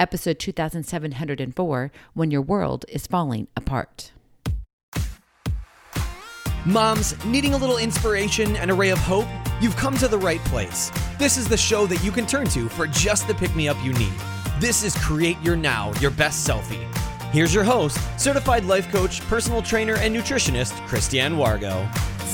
episode 2704, When Your World is Falling Apart. Moms, needing a little inspiration and a ray of hope? You've come to the right place. This is the show that you can turn to for just the pick-me-up you need. This is Create Your Now, Your Best Selfie. Here's your host, certified life coach, personal trainer, and nutritionist, Christiane Wargo.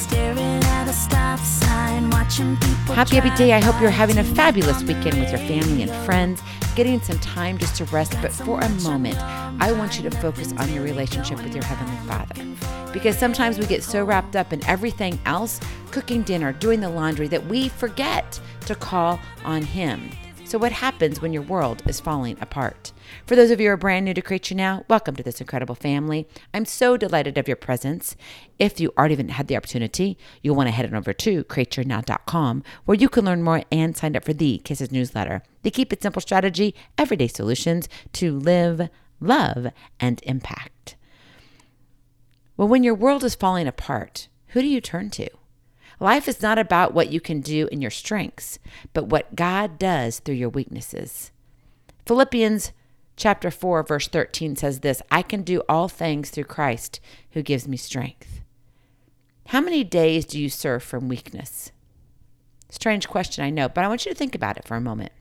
Happy day. I hope you're having a fabulous weekend with your family and friends, getting some time just to rest. But for a moment, I want you to focus on your relationship with your Heavenly Father. Because sometimes we get so wrapped up in everything else, cooking dinner, doing the laundry, that we forget to call on Him. So what happens when your world is falling apart? For those of you who are brand new to Create Your Now, welcome to this incredible family. I'm so delighted of your presence. If you already had the opportunity, you'll want to head on over to createyournow.com, where you can learn more and sign up for the Kisses newsletter. The Keep It Simple strategy, everyday solutions to live, love, and impact. Well, when your world is falling apart, who do you turn to? Life is not about what you can do in your strengths, but what God does through your weaknesses. Philippians chapter 4, verse 13 says this, I can do all things through Christ who gives me strength. How many days do you serve from weakness? Strange question, I know, but I want you to think about it for a moment.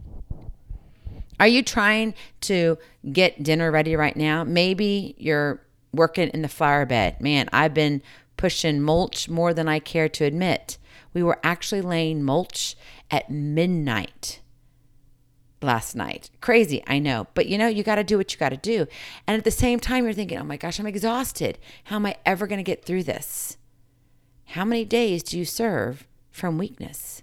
Are you trying to get dinner ready right now? Maybe you're working in the flower bed. Man, I've been pushing mulch more than I care to admit. We were actually laying mulch at midnight last night. Crazy, I know. But you got to do what you got to do. And at the same time, you're thinking, oh my gosh, I'm exhausted. How am I ever going to get through this? How many days do you serve from weakness?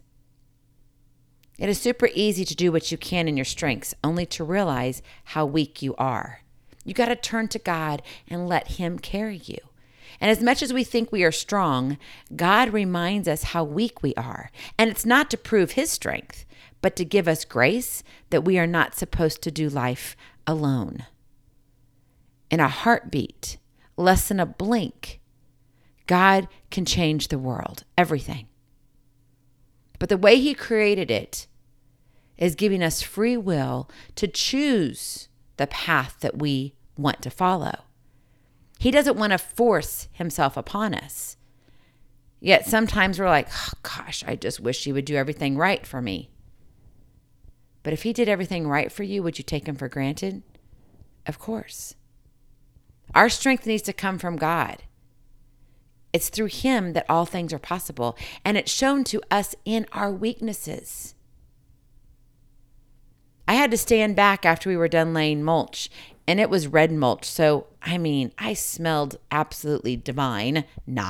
It is super easy to do what you can in your strengths, only to realize how weak you are. You got to turn to God and let Him carry you. And as much as we think we are strong, God reminds us how weak we are. And it's not to prove His strength, but to give us grace that we are not supposed to do life alone. In a heartbeat, less than a blink, God can change the world, everything. But the way He created it is giving us free will to choose the path that we want to follow. He doesn't want to force Himself upon us. Yet sometimes we're like, oh gosh, I just wish He would do everything right for me. But if He did everything right for you, would you take Him for granted? Of course. Our strength needs to come from God. It's through Him that all things are possible, and it's shown to us in our weaknesses. I had to stand back after we were done laying mulch, and it was red mulch. So, I smelled absolutely divine.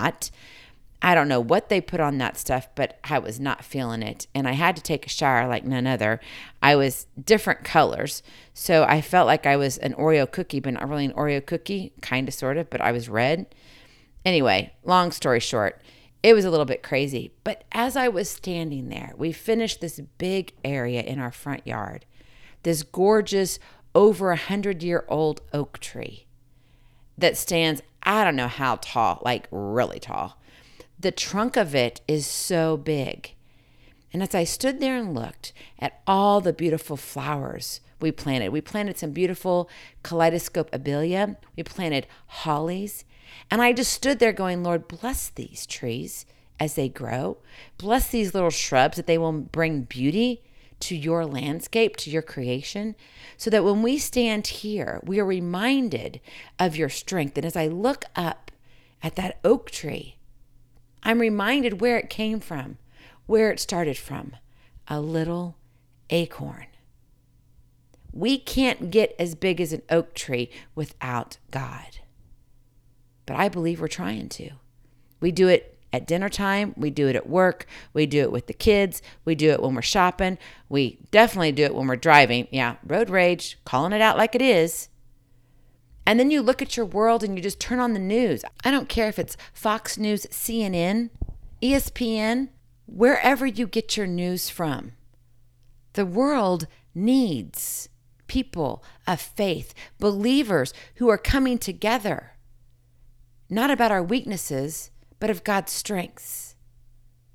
I don't know what they put on that stuff, but I was not feeling it. And I had to take a shower like none other. I was different colors. So I felt like I was an Oreo cookie, but not really an Oreo cookie, kind of, sort of, but I was red. Anyway, long story short, it was a little bit crazy. But as I was standing there, we finished this big area in our front yard, this gorgeous over 100-year-old oak tree that stands, I don't know how tall, like really tall. The trunk of it is so big. And as I stood there and looked at all the beautiful flowers we planted some beautiful kaleidoscope abelia. We planted hollies. And I just stood there going, Lord, bless these trees as they grow. Bless these little shrubs that they will bring beauty to your landscape, to your creation, so that when we stand here, we are reminded of your strength. And as I look up at that oak tree, I'm reminded where it came from, where it started from, a little acorn. We can't get as big as an oak tree without God. But I believe we're trying to. We do it at dinner time, we do it at work, we do it with the kids, we do it when we're shopping, we definitely do it when we're driving. Yeah, road rage, calling it out like it is. And then you look at your world and you just turn on the news. I don't care if it's Fox News, CNN, ESPN, wherever you get your news from. The world needs people of faith, believers who are coming together, not about our weaknesses, but of God's strengths.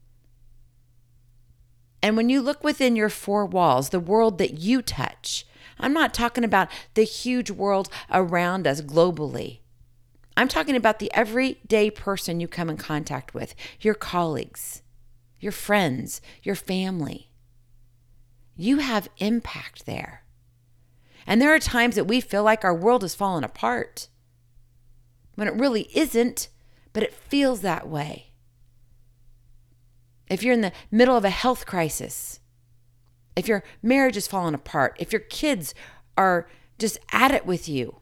And when you look within your four walls, the world that you touch, I'm not talking about the huge world around us globally. I'm talking about the everyday person you come in contact with, your colleagues, your friends, your family. You have impact there. And there are times that we feel like our world is falling apart when it really isn't, but it feels that way. If you're in the middle of a health crisis, if your marriage is falling apart, if your kids are just at it with you,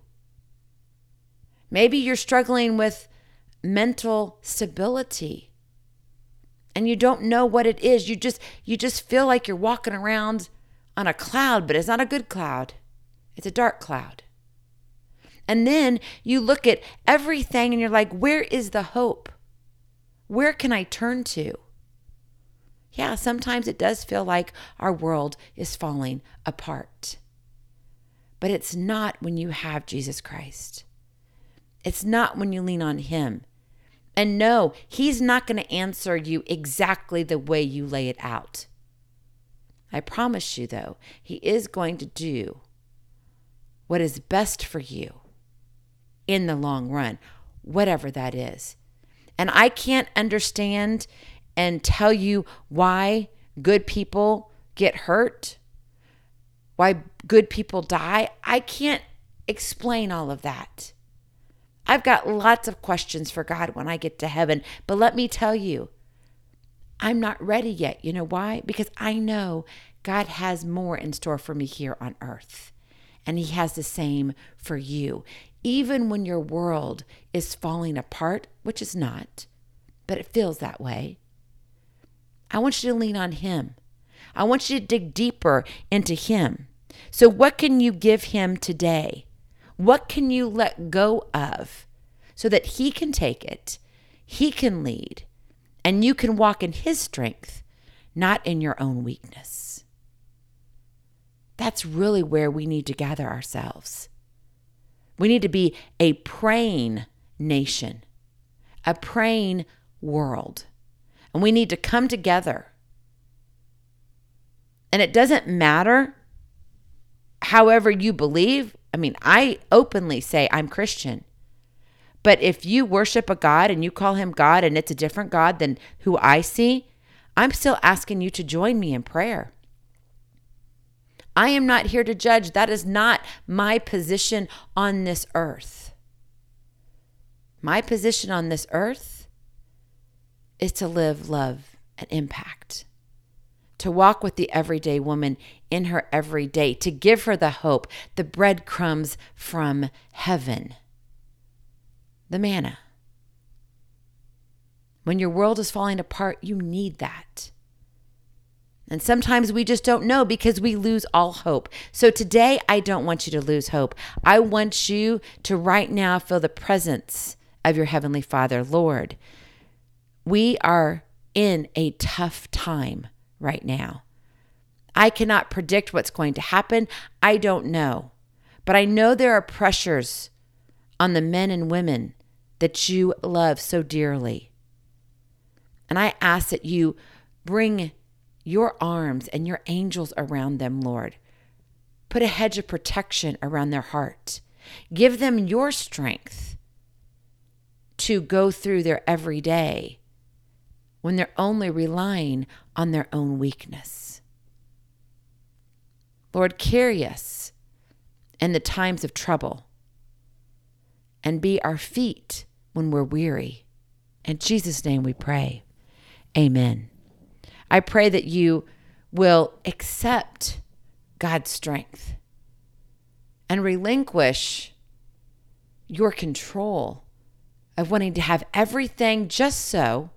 maybe you're struggling with mental stability and you don't know what it is. You just feel like you're walking around on a cloud, but it's not a good cloud. It's a dark cloud. And then you look at everything and you're like, where is the hope? Where can I turn to? Yeah, sometimes it does feel like our world is falling apart. But it's not when you have Jesus Christ. It's not when you lean on him. And no, he's not going to answer you exactly the way you lay it out. I promise you, though, he is going to do what is best for you in the long run, whatever that is. And I can't understand and tell you why good people get hurt, why good people die. I can't explain all of that. I've got lots of questions for God when I get to heaven, but let me tell you, I'm not ready yet. You know why? Because I know God has more in store for me here on earth, and he has the same for you. Even when your world is falling apart, which is not, but it feels that way, I want you to lean on him. I want you to dig deeper into him. So what can you give him today? What can you let go of so that he can take it, he can lead, and you can walk in his strength, not in your own weakness? That's really where we need to gather ourselves. We need to be a praying nation, a praying world. And we need to come together. And it doesn't matter however you believe. I mean, I openly say I'm Christian. But if you worship a God and you call him God and it's a different God than who I see, I'm still asking you to join me in prayer. I am not here to judge. That is not my position on this earth. My position on this earth is to live, love, and impact. To walk with the everyday woman in her everyday, to give her the hope, the breadcrumbs from heaven, the manna. When your world is falling apart, you need that. And sometimes we just don't know because we lose all hope. So today, I don't want you to lose hope. I want you to right now feel the presence of your Heavenly Father. Lord, we are in a tough time right now. I cannot predict what's going to happen. I don't know. But I know there are pressures on the men and women that you love so dearly. And I ask that you bring your arms and your angels around them, Lord. Put a hedge of protection around their heart. Give them your strength to go through their everyday when they're only relying on their own weakness. Lord, carry us in the times of trouble and be our feet when we're weary. In Jesus' name we pray. Amen. I pray that you will accept God's strength and relinquish your control of wanting to have everything just so,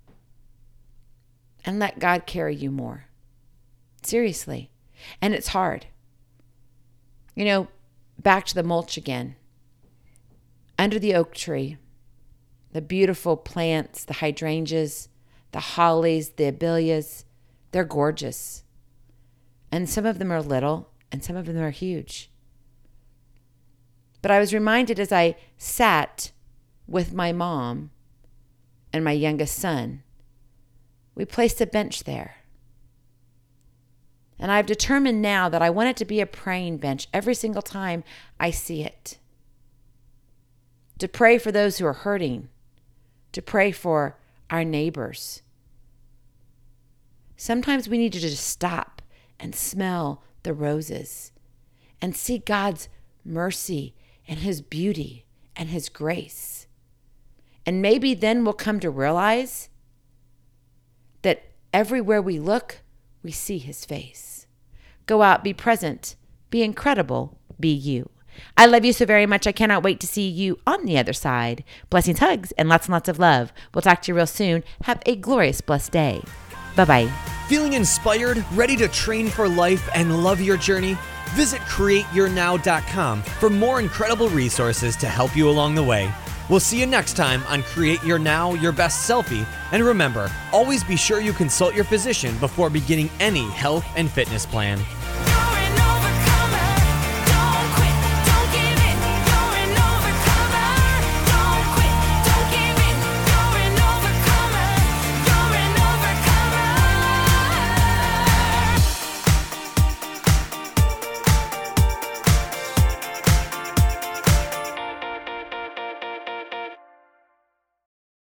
and let God carry you more. Seriously. And it's hard. You know, back to the mulch again. Under the oak tree, the beautiful plants, the hydrangeas, the hollies, the abelias, they're gorgeous. And some of them are little and some of them are huge. But I was reminded as I sat with my mom and my youngest son, we placed a bench there. And I've determined now that I want it to be a praying bench every single time I see it. To pray for those who are hurting, to pray for our neighbors. Sometimes we need to just stop and smell the roses and see God's mercy and His beauty and His grace. And maybe then we'll come to realize that everywhere we look, we see His face. Go out, be present, be incredible, be you. I love you so very much. I cannot wait to see you on the other side. Blessings, hugs, and lots of love. We'll talk to you real soon. Have a glorious, blessed day. Bye-bye. Feeling inspired, ready to train for life and love your journey? Visit CreateYourNow.com for more incredible resources to help you along the way. We'll see you next time on Create Your Now, Your Best Selfie. And remember, always be sure you consult your physician before beginning any health and fitness plan.